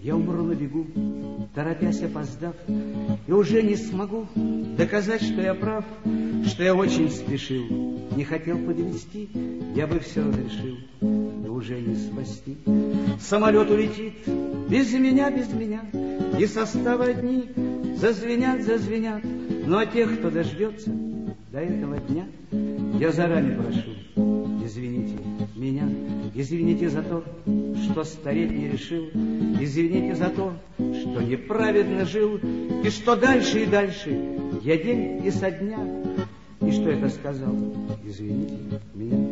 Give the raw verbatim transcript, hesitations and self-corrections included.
Я умру на бегу, торопясь, опоздав, и уже не смогу доказать, что я прав, что я очень спешил. Не хотел подвести, я бы все разрешил, но уже не спасти. Самолет улетит без меня, без меня, и составы одни зазвенят, зазвенят. Но о тех, кто дождется до этого дня, я заранее прошу, извините меня, извините за то, что стареть не решил, извините за то, что неправедно жил, и что дальше и дальше я день и со дня, и что это сказал, извините меня.